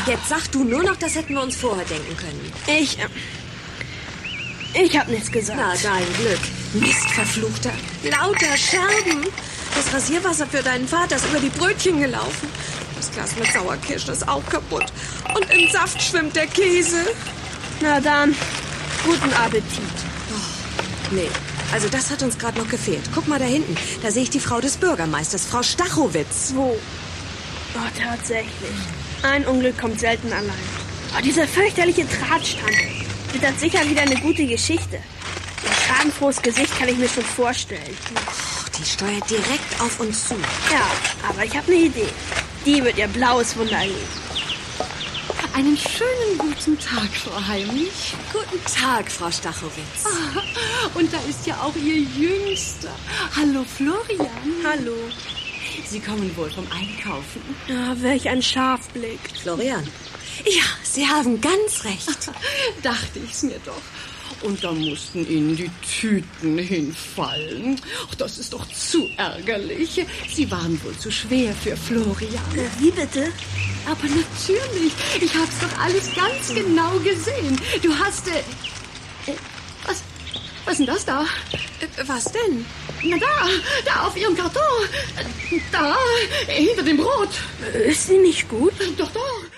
Jetzt sag du nur noch, das hätten wir uns vorher denken können. Ich hab nichts gesagt. Na, dein Glück. Mist, Verfluchter. Lauter Scherben. Das Rasierwasser für deinen Vater ist über die Brötchen gelaufen. Das Glas mit Sauerkirschen ist auch kaputt. Und im Saft schwimmt der Käse. Na dann, guten Appetit. Oh, nee, also das hat uns gerade noch gefehlt. Guck mal da hinten. Da sehe ich die Frau des Bürgermeisters, Frau Stachowitz. Wo? Oh, tatsächlich. Ein Unglück kommt selten allein. Oh, dieser fürchterliche Drahtstand. Wird dann sicher wieder eine gute Geschichte. Ihr schadenfrohes Gesicht kann ich mir schon vorstellen. Oh, die steuert direkt auf uns zu. Ja, aber ich habe eine Idee. Die wird ihr blaues Wunder geben. Einen schönen guten Tag, Frau Heimlich. Guten Tag, Frau Stachowitz. Und da ist ja auch Ihr Jüngster. Hallo, Florian. Hallo. Sie kommen wohl vom Einkaufen. Ja, welch ein Scharfblick. Florian. Ja, Sie haben ganz recht. Dachte ich's mir doch. Und da mussten Ihnen die Tüten hinfallen. Ach, das ist doch zu ärgerlich. Sie waren wohl zu schwer für Florian. Wie bitte? Aber natürlich. Ich hab's doch alles ganz genau gesehen. Du hast... Was ist denn das da? Was denn? Na da auf Ihrem Karton. Da, hinter dem Brot. Ist sie nicht gut? Doch.